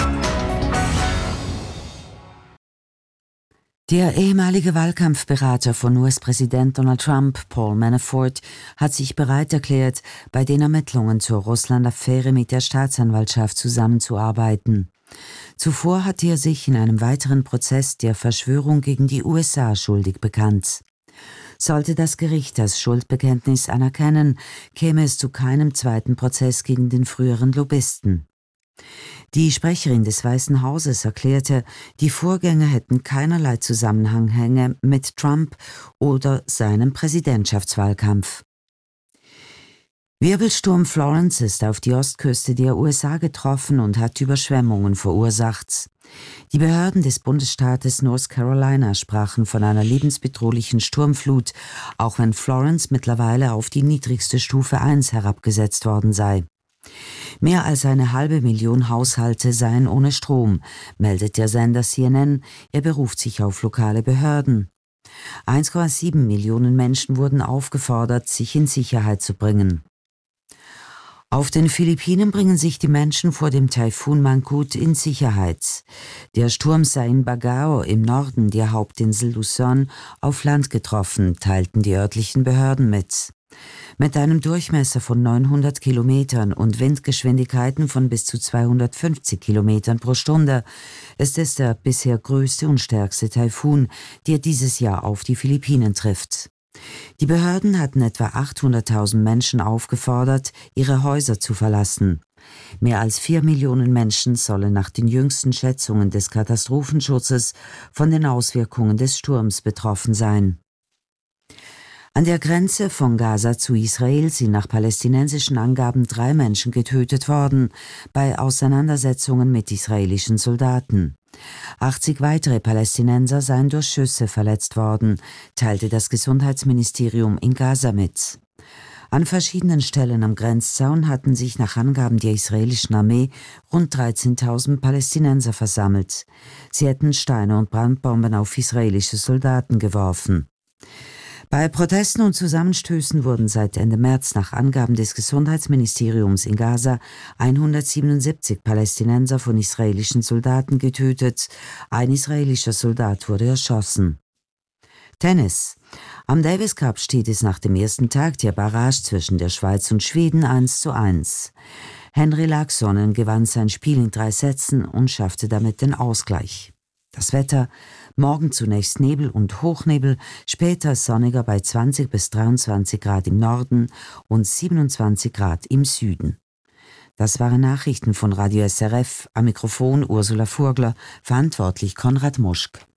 Der ehemalige Wahlkampfberater von US-Präsident Donald Trump, Paul Manafort, hat sich bereit erklärt, bei den Ermittlungen zur Russland-Affäre mit der Staatsanwaltschaft zusammenzuarbeiten. Zuvor hatte er sich in einem weiteren Prozess der Verschwörung gegen die USA schuldig bekannt. Sollte das Gericht das Schuldbekenntnis anerkennen, käme es zu keinem zweiten Prozess gegen den früheren Lobbyisten. Die Sprecherin des Weißen Hauses erklärte, die Vorgänge hätten keinerlei Zusammenhänge mit Trump oder seinem Präsidentschaftswahlkampf. Wirbelsturm Florence ist auf die Ostküste der USA getroffen und hat Überschwemmungen verursacht. Die Behörden des Bundesstaates North Carolina sprachen von einer lebensbedrohlichen Sturmflut, auch wenn Florence mittlerweile auf die niedrigste Stufe 1 herabgesetzt worden sei. Mehr als 500.000 Haushalte seien ohne Strom, meldet der Sender CNN, er beruft sich auf lokale Behörden. 1,7 Millionen Menschen wurden aufgefordert, sich in Sicherheit zu bringen. Auf den Philippinen bringen sich die Menschen vor dem Taifun Mangkhut in Sicherheit. Der Sturm sei in Bagao im Norden der Hauptinsel Luzon auf Land getroffen, teilten die örtlichen Behörden mit. Mit einem Durchmesser von 900 Kilometern und Windgeschwindigkeiten von bis zu 250 Kilometern pro Stunde ist es der bisher größte und stärkste Taifun, der dieses Jahr auf die Philippinen trifft. Die Behörden hatten etwa 800.000 Menschen aufgefordert, ihre Häuser zu verlassen. Mehr als 4 Millionen Menschen sollen nach den jüngsten Schätzungen des Katastrophenschutzes von den Auswirkungen des Sturms betroffen sein. An der Grenze von Gaza zu Israel sind nach palästinensischen Angaben 3 Menschen getötet worden, bei Auseinandersetzungen mit israelischen Soldaten. 80 weitere Palästinenser seien durch Schüsse verletzt worden, teilte das Gesundheitsministerium in Gaza mit. An verschiedenen Stellen am Grenzzaun hatten sich nach Angaben der israelischen Armee rund 13.000 Palästinenser versammelt. Sie hätten Steine und Brandbomben auf israelische Soldaten geworfen. Bei Protesten und Zusammenstößen wurden seit Ende März nach Angaben des Gesundheitsministeriums in Gaza 177 Palästinenser von israelischen Soldaten getötet. Ein israelischer Soldat wurde erschossen. Tennis. Am Davis Cup steht es nach dem ersten Tag der Barrage zwischen der Schweiz und Schweden 1:1. Henri Laaksonen gewann sein Spiel in 3 Sätzen und schaffte damit den Ausgleich. Das Wetter: morgen zunächst Nebel und Hochnebel, später sonniger bei 20 bis 23 Grad im Norden und 27 Grad im Süden. Das waren Nachrichten von Radio SRF, am Mikrofon Ursula Furgler, verantwortlich Konrad Muschk.